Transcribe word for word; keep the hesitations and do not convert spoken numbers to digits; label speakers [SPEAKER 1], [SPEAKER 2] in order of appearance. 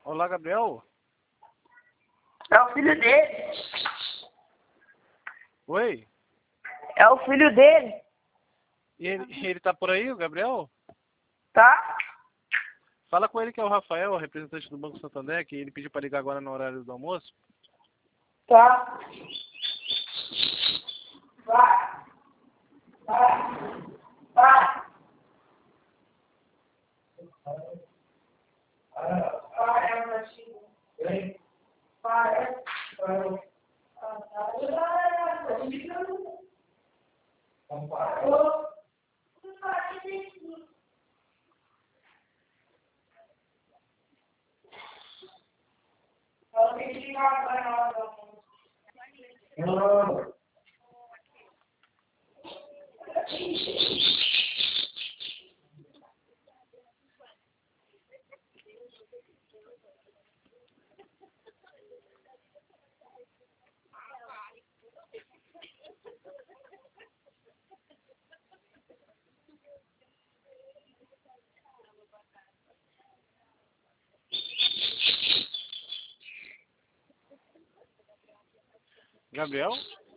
[SPEAKER 1] Olá, Gabriel.
[SPEAKER 2] É o filho dele.
[SPEAKER 1] Oi.
[SPEAKER 2] É o filho dele.
[SPEAKER 1] E ele, ele tá por aí, o Gabriel?
[SPEAKER 2] Tá?
[SPEAKER 1] Fala com ele que é o Rafael, representante do Banco Santander, que ele pediu para ligar agora no horário do almoço.
[SPEAKER 2] Tá. Vai. Vai. Vai. Vai, Martinho. Vai. Vai. Não.
[SPEAKER 1] Gabriel?